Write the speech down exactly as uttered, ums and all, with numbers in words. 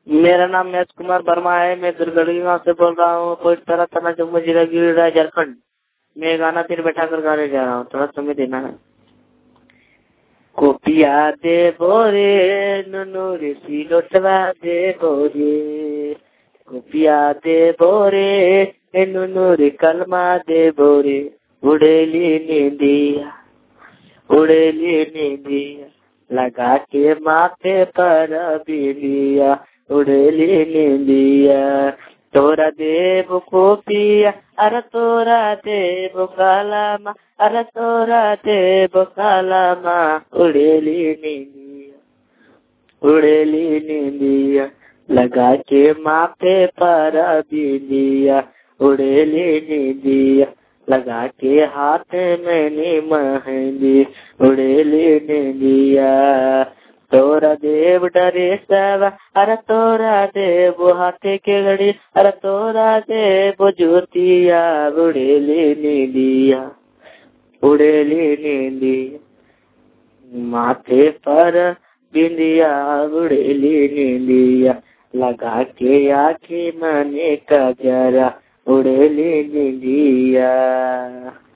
मेरा नाम मैथ कुमार वर्मा है। मैं दुर्गढ़ी गाँव से बोल रहा हूँ। कोई तरह थाना जम्मू जिला गिरिडीह झारखंड। मैं गाना फिर बैठा कर गाने जा रहा हूँ, थोड़ा समय देना है। कोपिया दे बोरे नुनू रे सिलोटवा दे बोरे, कोपिया दे बोरे नुनू रे कलमा दे बोरे, उड़ेली नींदिया उड़ेली नींदिया लगा के माथे पर बिंदिया, उड़ेली नींदिया तोरा देव कोपिया अरे तोरा देव कालामा, अरे तोरा देव कालामा, उड़ेली नींदिया उड़ेली नींदिया लगा के माथे पर बिंदिया, उड़ेली नींदिया लगा के हाथ में मेहंदी, उड़ेली नींदिया तोरा देव डरे सब अरे तोरा देव हाथे के घड़ी, अरे तोरा देव ज्योतिया, उड़ेली नींदिया उड़ेली नींदिया माथे पर बिंदिया, उड़ेली नींदिया लगा के आँखी मने का जरा, उड़ेली नींदिया।